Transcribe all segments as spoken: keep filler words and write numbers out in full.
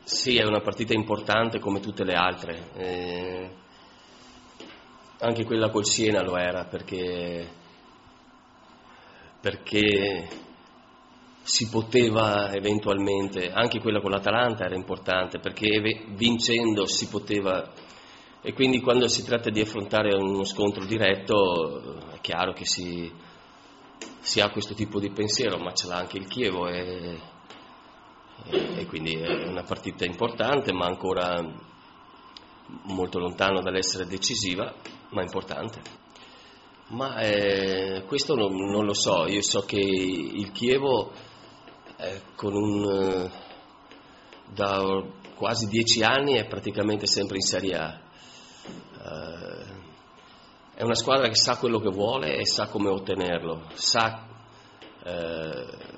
Sì, è una partita importante come tutte le altre, eh, anche quella col Siena lo era, perché, perché si poteva eventualmente, anche quella con l'Atalanta era importante, perché vincendo si poteva, e quindi quando si tratta di affrontare uno scontro diretto è chiaro che si, si ha questo tipo di pensiero, ma ce l'ha anche il Chievo e, e quindi è una partita importante, ma ancora molto lontano dall'essere decisiva, ma importante. Ma eh, questo non, non lo so, io so che il Chievo eh, con un, da quasi dieci anni è praticamente sempre in Serie A. Eh, è una squadra che sa quello che vuole e sa come ottenerlo, sa eh,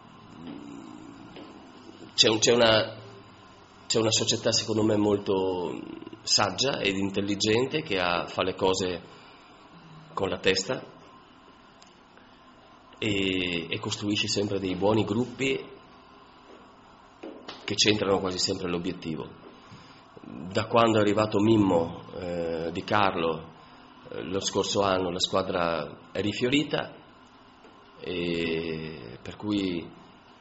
c'è, un, c'è, una, c'è una società secondo me molto saggia ed intelligente che ha, fa le cose con la testa e, e costruisce sempre dei buoni gruppi che centrano quasi sempre l'obiettivo. Da quando è arrivato Mimmo eh, Di Carlo eh, lo scorso anno la squadra è rifiorita, e per cui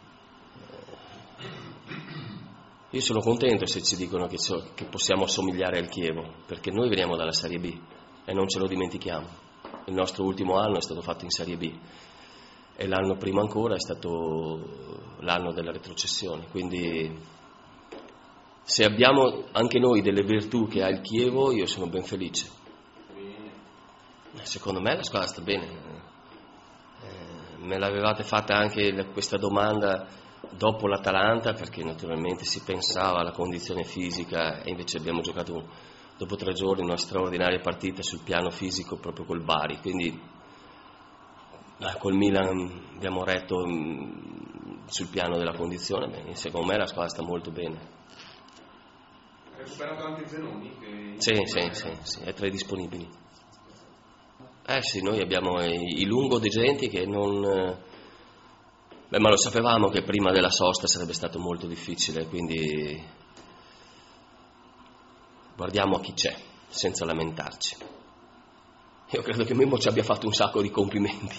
io sono contento se ci dicono che, so, che possiamo assomigliare al Chievo, perché noi veniamo dalla Serie B e non ce lo dimentichiamo. Il nostro ultimo anno è stato fatto in Serie B e l'anno prima ancora è stato l'anno della retrocessione, quindi se abbiamo anche noi delle virtù che ha il Chievo io sono ben felice. Secondo me la squadra sta bene, eh, me l'avevate fatta anche questa domanda dopo l'Atalanta, perché naturalmente si pensava alla condizione fisica e invece abbiamo giocato dopo tre giorni una straordinaria partita sul piano fisico proprio col Bari, quindi col Milan abbiamo retto sul piano della condizione. Beh, secondo me la squadra sta molto bene. Ha recuperato anche Zenoni? Che... Sì, sì, sì, sì, è tra i disponibili. Eh sì, noi abbiamo i, i lungo degenti che non... Beh, ma lo sapevamo che prima della sosta sarebbe stato molto difficile, quindi guardiamo a chi c'è, senza lamentarci. Io credo che Mimmo ci abbia fatto un sacco di complimenti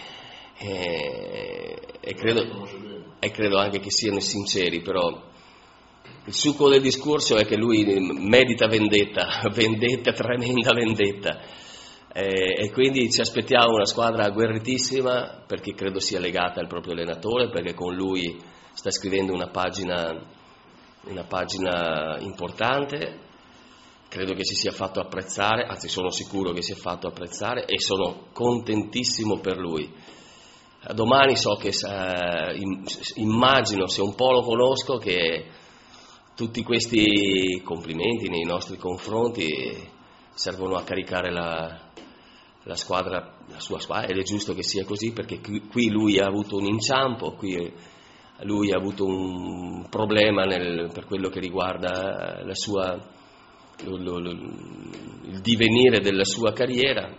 e, e, credo, e credo anche che siano sinceri, però il succo del discorso è che lui medita vendetta, vendetta, tremenda vendetta. Eh, e quindi ci aspettiamo una squadra agguerritissima, perché credo sia legata al proprio allenatore, perché con lui sta scrivendo una pagina, una pagina importante. Credo che si sia fatto apprezzare, anzi sono sicuro che si sia fatto apprezzare e sono contentissimo per lui. Domani so che eh, immagino, se un po' lo conosco, che tutti questi complimenti nei nostri confronti servono a caricare la la squadra, la sua squadra, ed è giusto che sia così, perché qui lui ha avuto un inciampo, qui lui ha avuto un problema nel, per quello che riguarda la sua, lo, lo, lo, il divenire della sua carriera,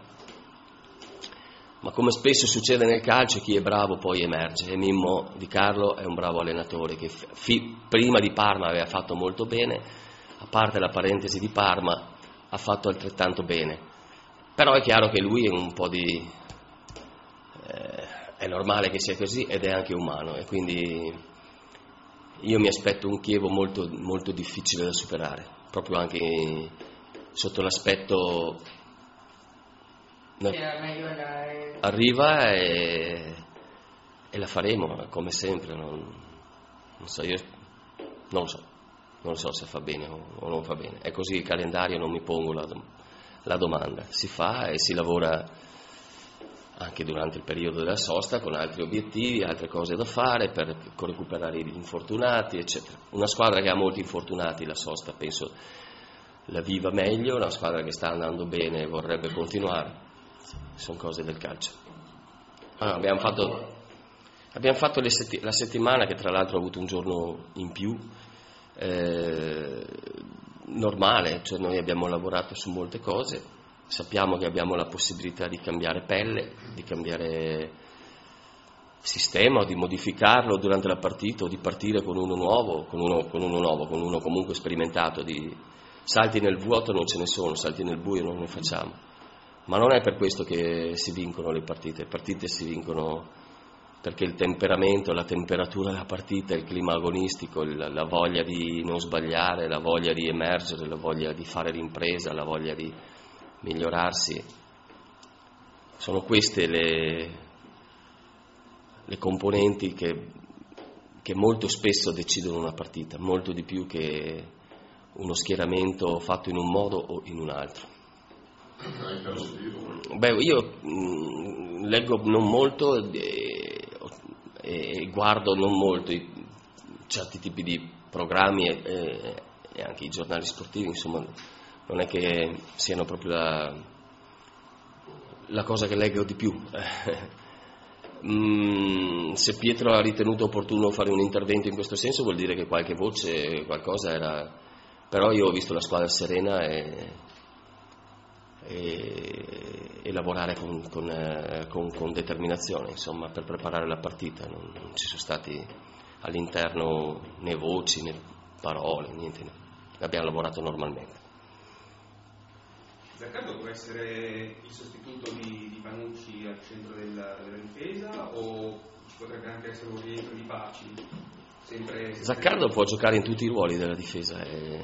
ma come spesso succede nel calcio chi è bravo poi emerge, e Mimmo Di Carlo è un bravo allenatore che fi, prima di Parma aveva fatto molto bene, a parte la parentesi di Parma ha fatto altrettanto bene. Però è chiaro che lui è un po' di... Eh, è normale che sia così ed è anche umano, e quindi io mi aspetto un Chievo molto, molto difficile da superare, proprio anche sotto l'aspetto... No, arriva e, e la faremo, come sempre, non, non so, io non lo so, non lo so se fa bene o, o non fa bene, è così il calendario, non mi pongo la domanda. La domanda si fa e si lavora anche durante il periodo della sosta con altri obiettivi, altre cose da fare per recuperare gli infortunati, eccetera. Una squadra che ha molti infortunati, la sosta penso la viva meglio, una squadra che sta andando bene e vorrebbe continuare, sono cose del calcio. Ah, abbiamo fatto, abbiamo fatto le setti- la settimana, che tra l'altro ha avuto un giorno in più, eh, normale, cioè noi abbiamo lavorato su molte cose, sappiamo che abbiamo la possibilità di cambiare pelle, di cambiare sistema o di modificarlo durante la partita o di partire con uno nuovo, con uno, con uno nuovo, con uno comunque sperimentato. Di salti nel vuoto non ce ne sono, salti nel buio non ne facciamo, ma non è per questo che si vincono le partite. Le partite si vincono perché il temperamento, la temperatura della partita, il clima agonistico, la, la voglia di non sbagliare, la voglia di emergere, la voglia di fare l'impresa, la voglia di migliorarsi, sono queste le, le componenti che, che molto spesso decidono una partita, molto di più che uno schieramento fatto in un modo o in un altro. Beh, io mh, leggo non molto e, e guardo non molto i, certi tipi di programmi e, e, e anche i giornali sportivi, insomma, non è che siano proprio la, la cosa che leggo di più. mm, se Pietro ha ritenuto opportuno fare un intervento in questo senso, vuol dire che qualche voce, qualcosa era, però io ho visto la squadra serena e E, e lavorare con, con, eh, con, con determinazione, insomma, per preparare la partita. Non, non ci sono stati all'interno né voci né parole, niente, abbiamo lavorato normalmente. Zaccardo può essere il sostituto di, di Panucci al centro della, della difesa, o potrebbe anche essere un rientro di Paci? Sempre, sempre... Zaccardo può giocare in tutti i ruoli della difesa e,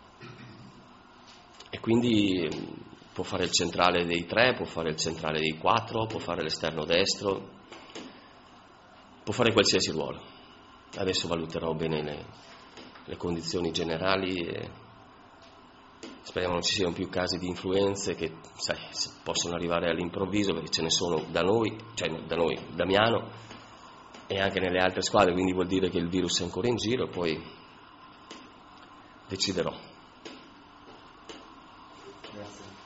e quindi può fare il centrale dei tre, può fare il centrale dei quattro, può fare l'esterno destro, può fare qualsiasi ruolo. Adesso valuterò bene le, le condizioni generali e speriamo non ci siano più casi di influenze che, sai, possono arrivare all'improvviso, perché ce ne sono da noi, cioè da noi, da Miano e anche nelle altre squadre, quindi vuol dire che il virus è ancora in giro e poi deciderò.